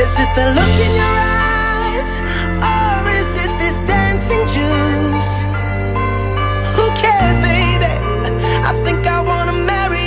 Is it the look in your eyes, or is it this dancing juice? Who cares, baby? I think I wanna marry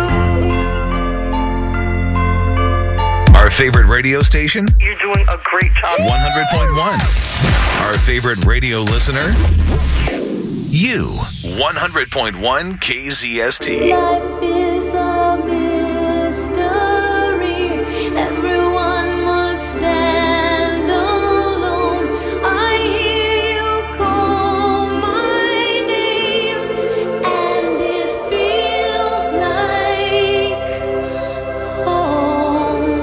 you. Our favorite radio station? You're doing a great job. 100.1. Our favorite radio listener? You. 100.1 KZST. Life is a mystery. Everyone must stand alone. I hear you call my name, and it feels like home.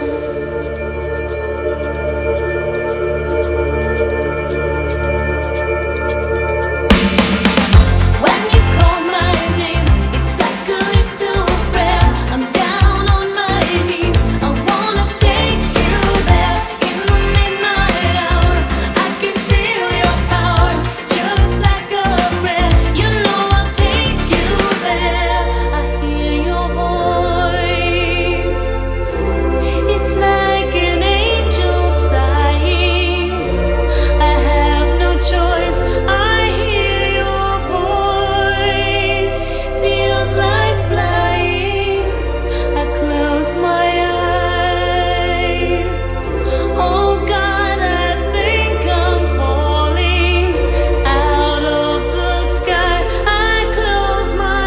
When you call my name, it's like a little prayer. I'm down on my knees. I wanna take you there in the midnight hour. I can feel your power, just like a prayer. You know I'll take you there. I hear your voice. It's like an angel sighing. I have no choice. I hear your voice. Feels like flying. I close my eyes. Oh God, I think I'm falling out of the sky. I close my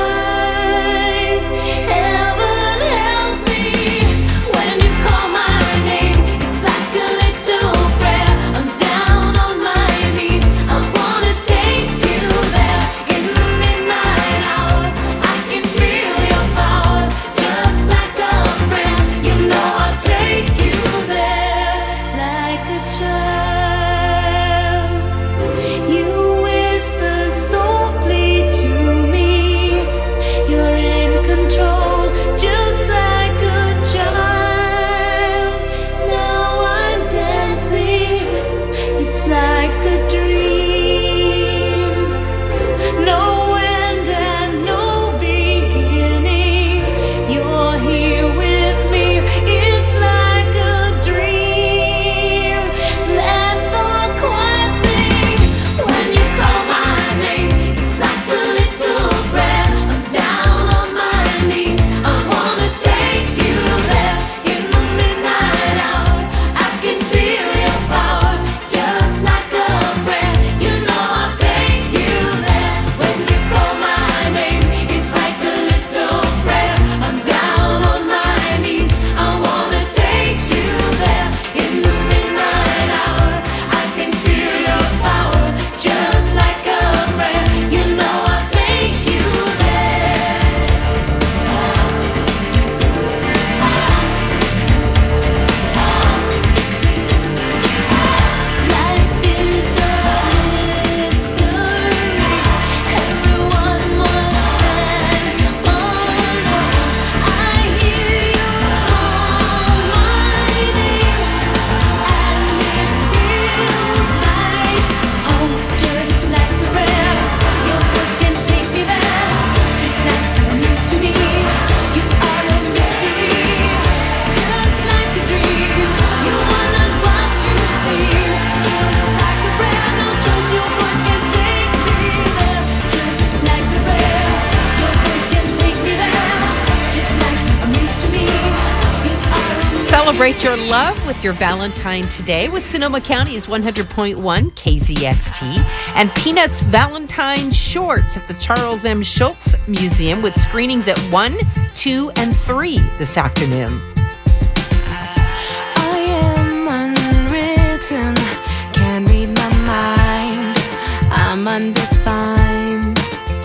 eyes. Heaven help me. When you call my name, it's like a little prayer. I'm down on my knees. I wanna take you there in the midnight hour. I can feel your power, just like a prayer. You know I'll take you there like a child. You whisper softly to me. You're in control, just like a child. Now I'm dancing. It's like a dream. No end and no beginning. You're here with me. It's like a dream. Let the choir sing. When you call my name, it's like a little prayer. I'm down on my knees. I wanna take you there in the midnight hour. I can feel your power, just like a prayer. You know I'll take you there. When you call my name, it's like a little prayer. I'm down on my knees. I wanna take you there in the midnight hour. I can feel your power, just like a prayer. You know I'll take you there. Life is a mystery. Everyone must stand alone. I hear you call my name, and it feels like home, just like a prayer. Your voice can take me there, just like a news to me. You are a mystery, just like a dream. You are not what you seem, just like a prayer. No, just your voice can take me there, just like a prayer. Your voice can take me there, just like a news to me. You are a Celebrate your love with your Valentine today with Sonoma County's 100.1 KZST and Peanuts Valentine Shorts at the Charles M. Schultz Museum with screenings at 1, 2, and 3 this afternoon. I am unwritten, can't read my mind. I'm undefined.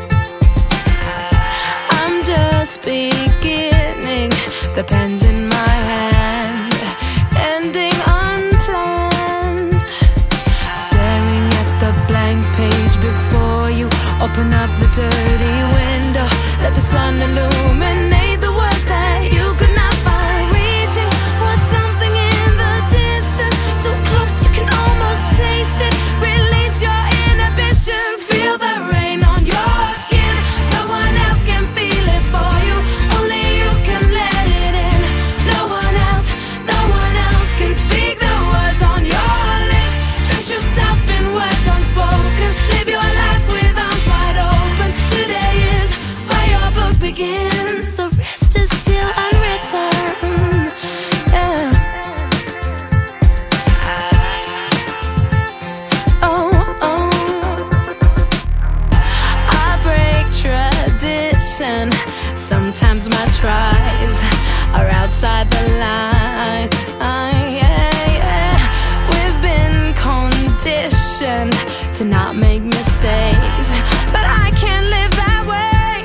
I'm just beginning, the pen's in my hand, ending unplanned. Staring at the blank page before you, open up the dirty window, let the sun illuminate the words that you could not find. Reaching for something in the distance, so close you can almost taste it. Release your inhibitions, feel the rain on your skin. No one else can feel it for you, only you can let it in. inside the line. We've been conditioned to not make mistakes, but I can't live that way.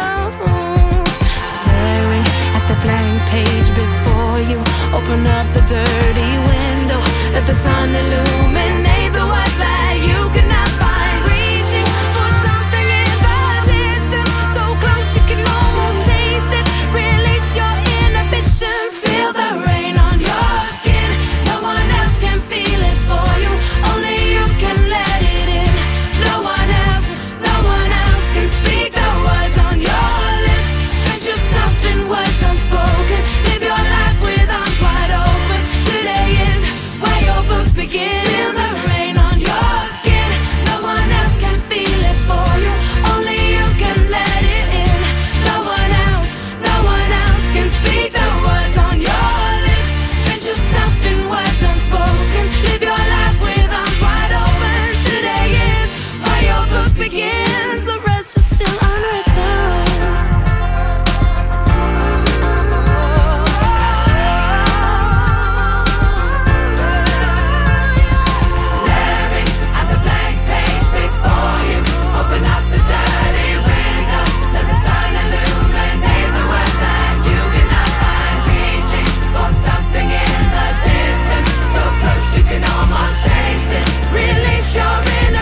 Staring at the blank page before you, open up the dirty window, let the sun illuminate the words that you could not find. Reaching for something in the distance, so close you can almost taste it. Release your inhibitions, feel the rain on your skin. No one else can feel it for you, only you can let it in. No one else can speak the words on your lips. Drench yourself in words unspoken, live your life with arms wide open. Today is where your book begins. Feel the rain on your skin, no one else can feel it for you, only you can let it in. No one else can speak the words on your lips. Drench yourself in words unspoken, live your life with arms wide open. Today is where your book begins, the rest is still unwritten. Staring at the blank page before you, open up the dirty window, let the sun illuminate the words that you cannot find. Reaching for something in the distance, so close you can almost taste it. Release your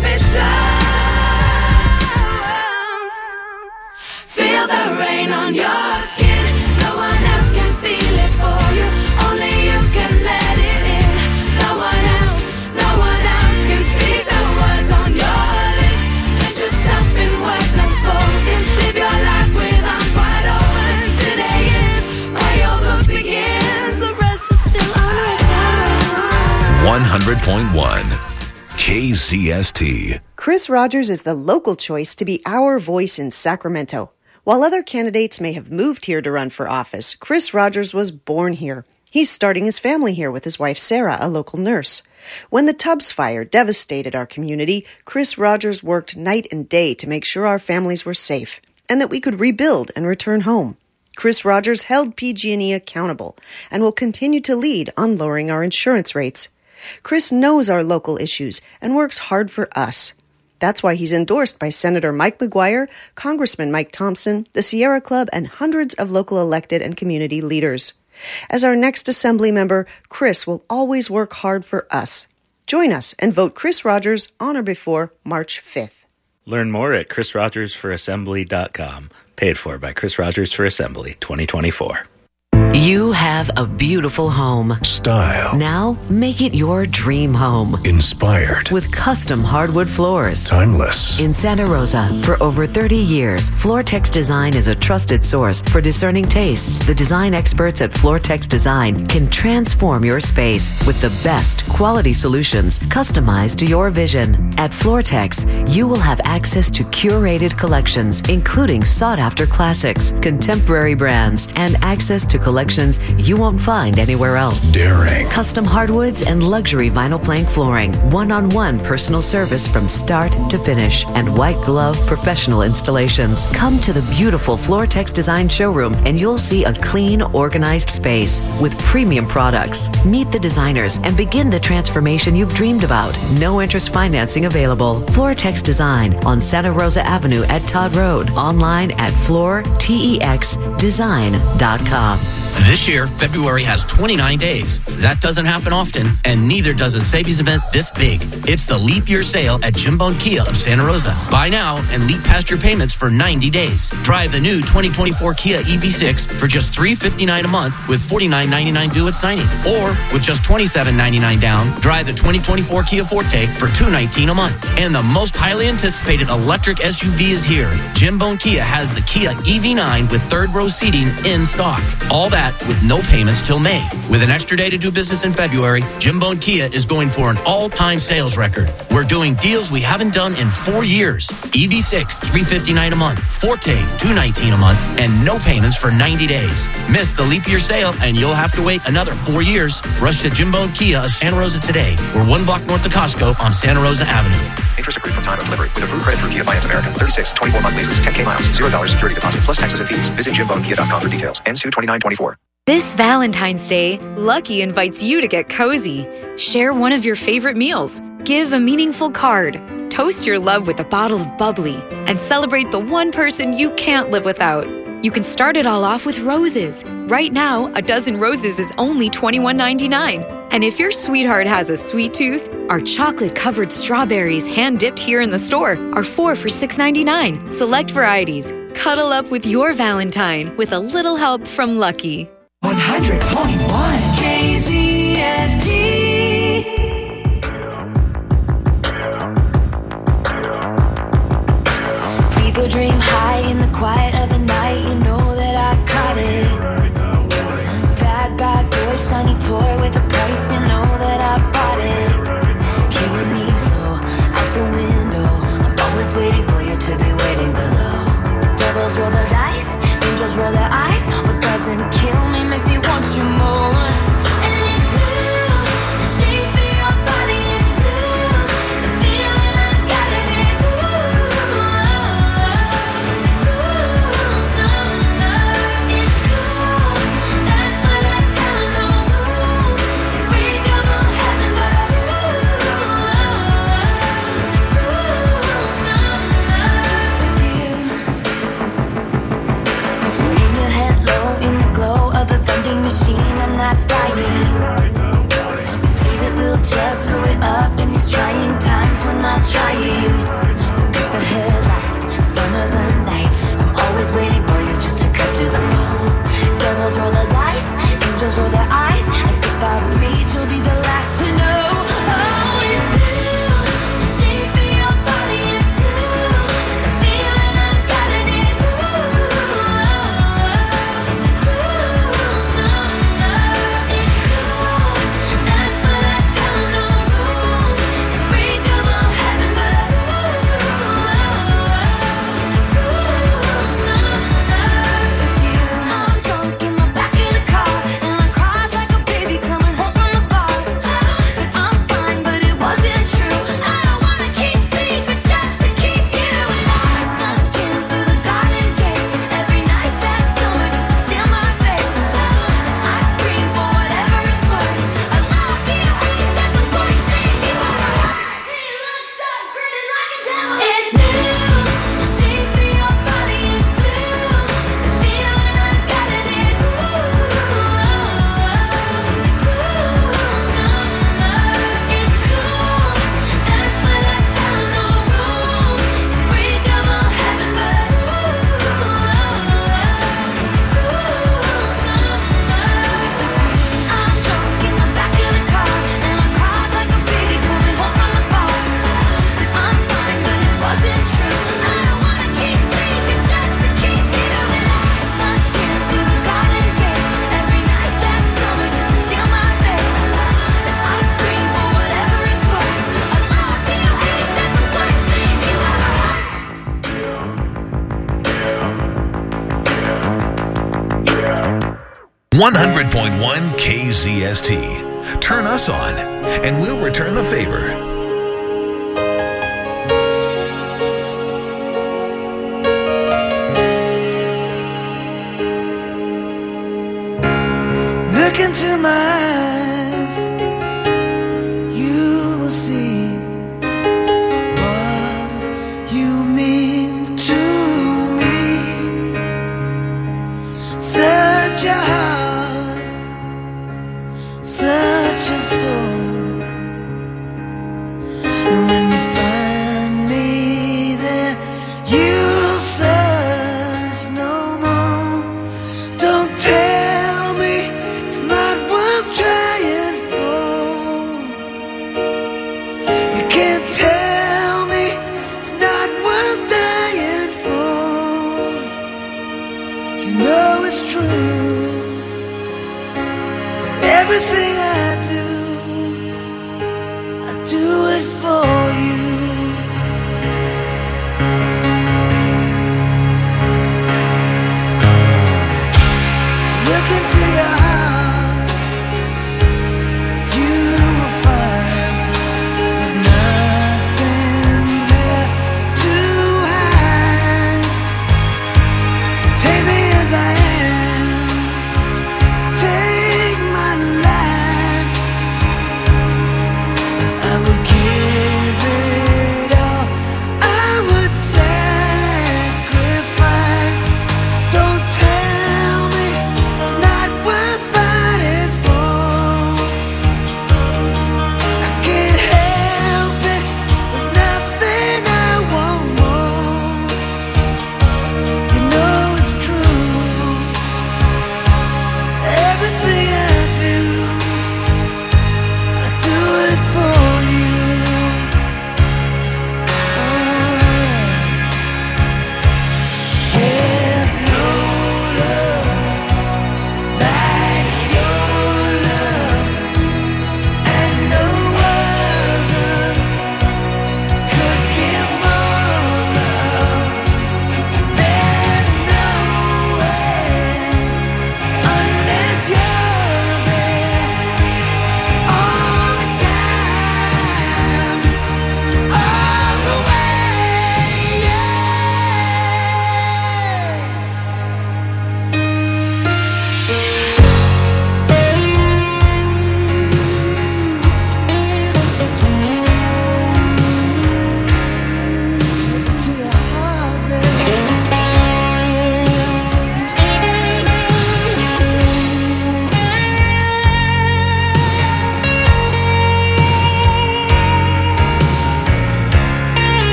inhibitions, feel the rain on your skin. No one else can feel it for you, only you can let it in. No one else can speak the words on your lips. Drench yourself in words unspoken, live your life with arms wide open. Today is where your book begins, the rest is still unwritten. 100.1 KZST. Chris Rogers is the local choice to be our voice in Sacramento. While other candidates may have moved here to run for office, Chris Rogers was born here. He's starting his family here with his wife Sarah, a local nurse. When the Tubbs fire devastated our community, Chris Rogers worked night and day to make sure our families were safe and that we could rebuild and return home. Chris Rogers held PG&E accountable and will continue to lead on lowering our insurance rates. Chris knows our local issues and works hard for us. That's why he's endorsed by Senator Mike McGuire, Congressman Mike Thompson, the Sierra Club, and hundreds of local elected and community leaders. As our next assembly member, Chris will always work hard for us. Join us and vote Chris Rogers on or before March 5th. Learn more at chrisrogersorassembly.com. Paid for by Chris Rogers for Assembly 2024. You have a beautiful home. Style. Now make it your dream home. Inspired. With custom hardwood floors. Timeless. In Santa Rosa, for over 30 years, Floortex Design is a trusted source for discerning tastes. The design experts at Floortex Design can transform your space with the best quality solutions customized to your vision. At Floortex, you will have access to curated collections, including sought-after classics, contemporary brands, and access to collections you won't find anywhere else. Daring. Custom hardwoods and luxury vinyl plank flooring, one-on-one personal service from start to finish, and white glove professional installations. Come to the beautiful Floortex Design showroom and you'll see a clean, organized space with premium products. Meet the designers and begin the transformation you've dreamed about. No interest financing available. Floortex Design on Santa Rosa Avenue at Todd Road. Online at floortexdesign.com. This year, February has 29 days. That doesn't happen often, and neither does a savings event this big. It's the Leap Year Sale at Jim Bone Kia of Santa Rosa. Buy now and leap past your payments for 90 days. Drive the new 2024 Kia EV6 for just $359 a month with $49.99 due at signing. Or with just $27.99 down, drive the 2024 Kia Forte for $219 a month. And the most highly anticipated electric SUV is here. Jim Bone Kia has the Kia EV9 with third row seating in stock. All that with no payments till May. With an extra day to do business in February, Jim Bone Kia is going for an all-time sales record. We're doing deals we haven't done in 4 years. EV6, $359 a month. Forte, $219 a month. And no payments for 90 days. Miss the leap year sale and you'll have to wait another 4 years. Rush to Jim Bone Kia of Santa Rosa today. We're 1 block north of Costco on Santa Rosa Avenue. Interest accrued from time of delivery. With approved credit through Kia Finance America. 36, 24-month leases. 10K miles. $0 security deposit plus taxes and fees. Visit JimBoneKia.com for details. Ends 2/29/24. This Valentine's Day, Lucky invites you to get cozy. Share one of your favorite meals, give a meaningful card, toast your love with a bottle of bubbly, and celebrate the one person you can't live without. You can start it all off with roses. Right now, a dozen roses is only $21.99. And if your sweetheart has a sweet tooth, our chocolate-covered strawberries hand-dipped here in the store are 4 for $6.99. Select varieties. Cuddle up with your Valentine with a little help from Lucky. 100.1 KZST. People dream high in the quiet of the night. You know that I caught it. Bad boy, shiny toy with a price. You know that I bought it. Killing me slow out the window. I'm always waiting for you to be waiting below. Devils roll the dice, angels roll their eyes. What doesn't kill me makes me want you more. And it's blue, the shape of your body is blue. The feeling I got it is it's cool summer. It's cool, that's what I tell them. No rules, unbreakable heaven, but it's cool summer with you. Hang your head low in the glow of the vending machine. I'm not dying. We say that we'll just screw it up in these trying times. We're not trying. So cut the headlights. Summer's a knife. I'm always waiting for you just to cut to the moon. Devils roll the dice, angels roll their eyes. And if I bleed, you'll be the last to know. Oh, it's blue. The shape of your body is blue. The feeling I got it is it's cool summer. It's cool, that's what I tell them. No rules, unbreakable heaven, but it's cool summer with you. I'm drunk in the back of the car, and I cried like a baby coming home from the bar. Said I'm fine, but it wasn't true. I don't wanna keep secrets just to keep you alive. Snuck in through the garden gate every night that summer just to seal my fate. And I scream for whatever it's worth. I love you, ain't that the worst thing you ever heard? He looks so pretty like a devil. It's blue, the shape of your body is blue. The feeling I got it is it's cool summer. It's cool, that's what I tell them. No rules, unbreakable heaven, but it's cool summer. I'm drunk in the back of the car, and I cried like a baby coming home from the bar. Said I'm fine, but it wasn't true. I don't wanna keep secrets just to keep you alive. Snuck in through the garden gate every night that summer just to seal my fate. And I scream for whatever it's worth. I love you, ain't that the worst thing you ever heard? 100.1 KZST. Turn us on, and we'll return the favor. Look into my eyes, you will see what you mean to me. Such a heart, such a soul. And when you find me there, you'll search no more. Don't tell me it's not worth trying for. You can't tell me it's not worth dying for. You know it's true. Everything I do it for you. Look into your heart, you will find there's nothing there to hide. Take me as I am,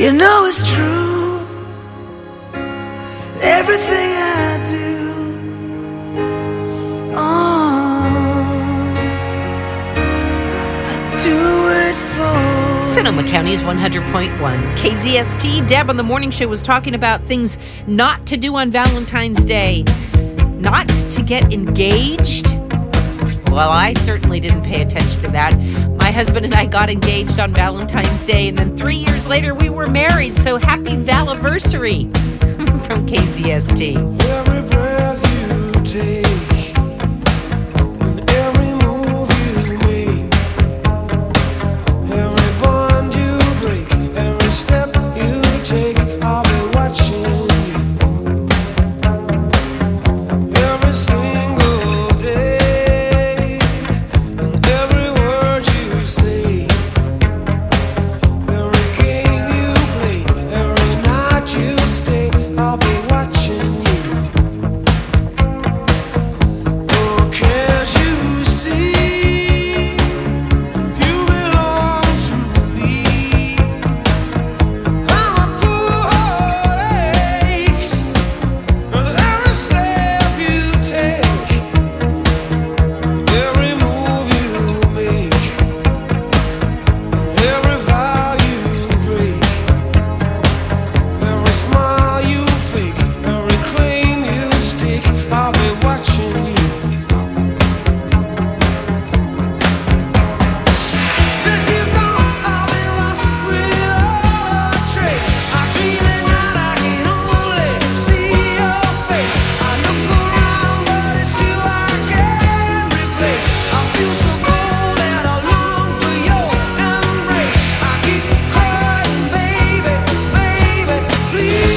You know it's true. Everything I do, I do it for Sonoma County's 100.1 KZST. Deb on the morning show was talking about things not to do on Valentine's Day. Not to get engaged. Well, I certainly didn't pay attention to that. My husband and I got engaged on Valentine's Day, and then 3 years later we were married. So happy Valiversary from KZST. every breath you take and every move you make, every bond you break, every step you take. I'll be watching you every single day, and every word you say, every game you play, every night you stay. I'll be watching you. Oh, can't you see? You belong to me. I'm a poor heartaches. Every step you take, every move you make, every vow you break, every smile you fake, every claim you stake. I'll be watching you. Since you've gone, I've been lost without a trace. I dream at night, I can only see your face. I look around, but it's you I can't replace. I feel so cold and I long for your embrace. I keep crying, baby, baby, please.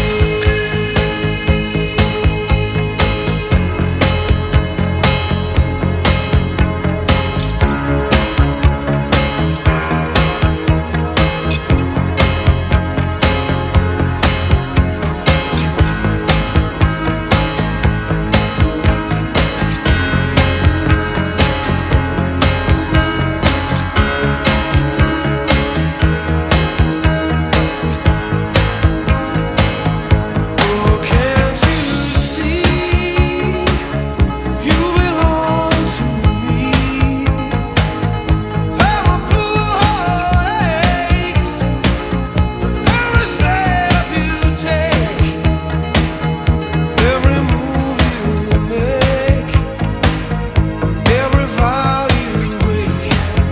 Oh, can't you see? You belong to me. I'm a poor heartaches. Every step you take, every move you make, every vow you break,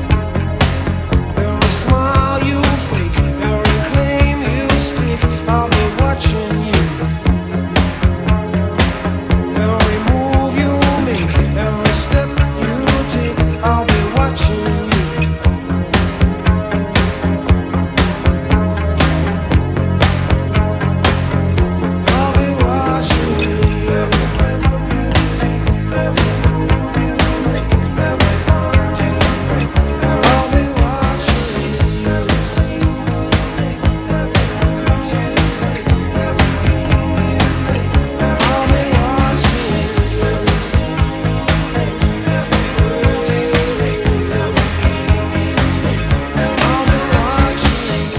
every smile you fake, every claim you stake. I'll be watching you. Every move you make, every step you take. I'll be watching you. I'll be watching you. Every breath you take, every move you make, every bond you break. I'll be watching you. Every single day, every word you say, every game you play. I'll be watching you. Every single day, every word you say, every game you play. I'll be watching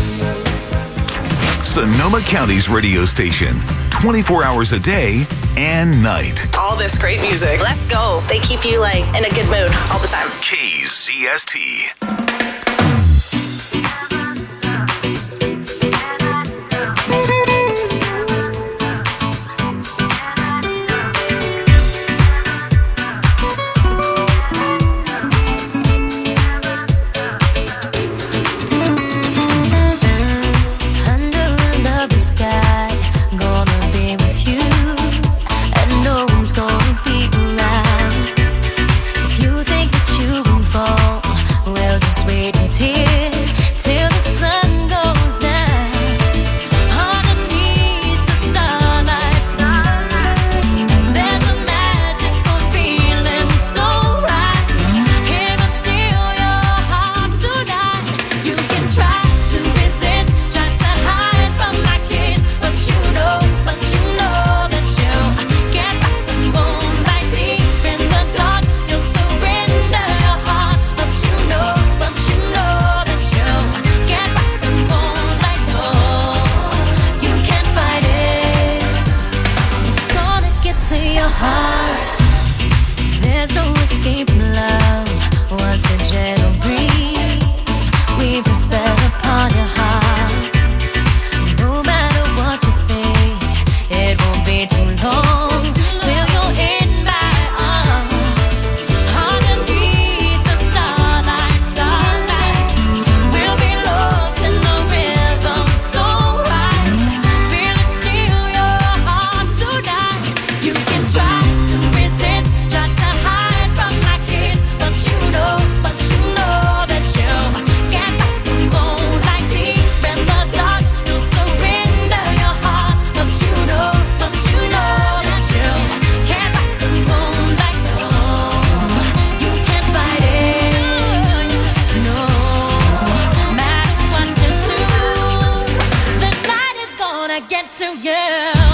you. Sonoma County's radio station, 24 hours a day and night. All this great music. Let's go. They keep you like in a good mood all the time. KZST. Under another sky, gonna be with you, and no one's gonna be around. If you think that you won't fall, well, just to get to you.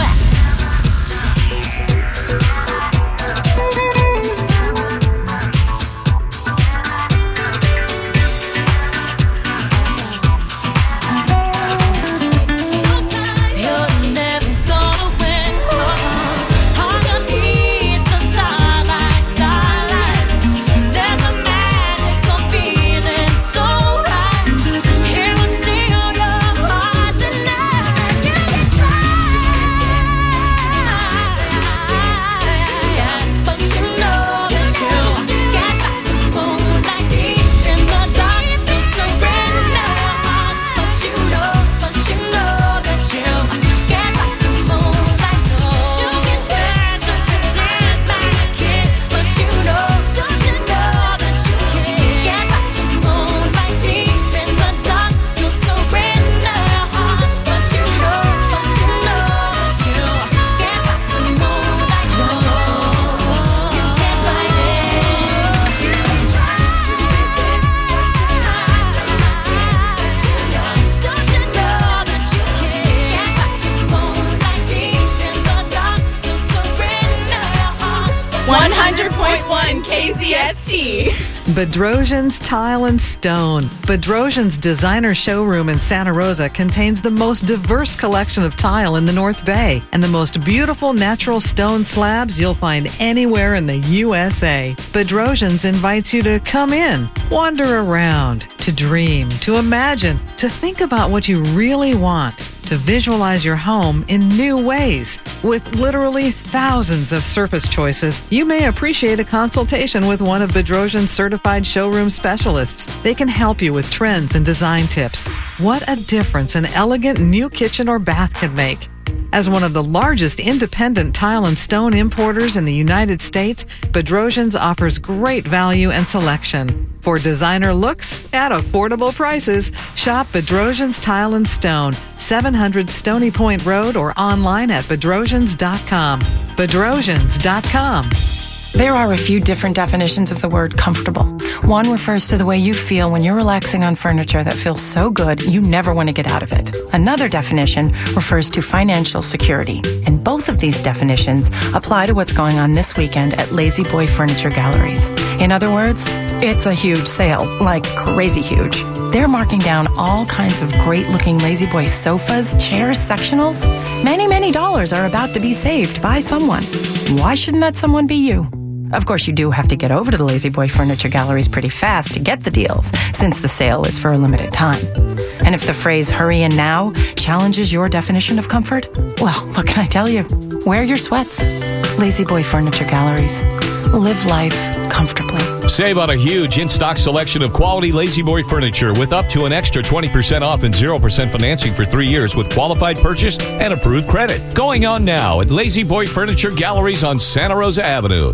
Bedrosian's Tile and Stone. Bedrosian's designer showroom in Santa Rosa contains the most diverse collection of tile in the North Bay and the most beautiful natural stone slabs you'll find anywhere in the USA. Bedrosian's invites you to come in, wander around, to dream, to imagine, to think about what you really want, to visualize your home in new ways. With literally thousands of surface choices, you may appreciate a consultation with one of Bedrosian's certified showroom specialists. They can help you with trends and design tips. What a difference an elegant new kitchen or bath can make. As one of the largest independent tile and stone importers in the United States, Bedrosian's offers great value and selection. For designer looks at affordable prices, shop Bedrosian's Tile and Stone, 700 Stony Point Road, or online at bedrosians.com. Bedrosians.com. There are a few different definitions of the word comfortable. One refers to the way you feel when you're relaxing on furniture that feels so good you never want to get out of it. Another definition refers to financial security. And both of these definitions apply to what's going on this weekend at Lazy Boy Furniture Galleries. In other words, it's a huge sale, like crazy huge. They're marking down all kinds of great-looking Lazy Boy sofas, chairs, sectionals. Many dollars are about to be saved by someone. Why shouldn't that someone be you? Of course, you do have to get over to the Lazy Boy Furniture Galleries pretty fast to get the deals, since the sale is for a limited time. And if the phrase "hurry in now" challenges your definition of comfort, well, what can I tell you? Wear your sweats. Lazy Boy Furniture Galleries. Live life comfortably. Save on a huge in-stock selection of quality Lazy Boy furniture with up to an extra 20% off and 0% financing for 3 years with qualified purchase and approved credit. Going on now at Lazy Boy Furniture Galleries on Santa Rosa Avenue.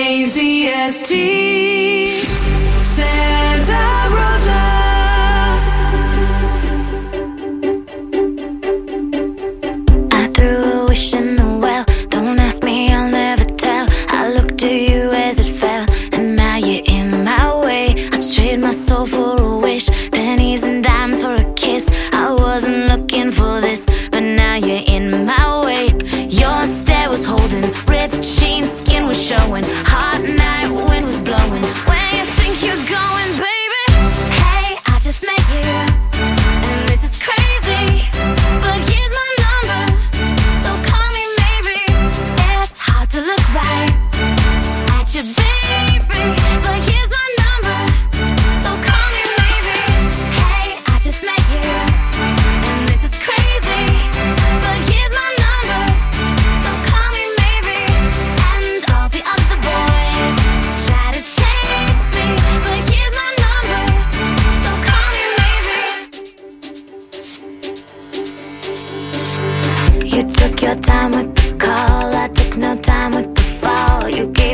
KZST Santa Rosa. I threw a wish in the well. Don't ask me, I'll never tell. I looked at you as it fell, and now you're in my way. I trade my soul for a wish, pennies and dimes for a kiss. I wasn't looking for this, but now you're in my way. Your stare was holding, ripped jeans, skin was showing. Hot night, wind was blowing. Where you think you're going, baby? Hey, I just met you, and this is crazy, but here's my number, so call me maybe. It's hard to look right at you, baby, but here's my number, so call me maybe. Hey, I just met you, and this is crazy, but here's my number, so call me maybe. And all the other boys try to chase me, but here's my number, so call me maybe. You took your time with the call, I took no time with the fall. You gave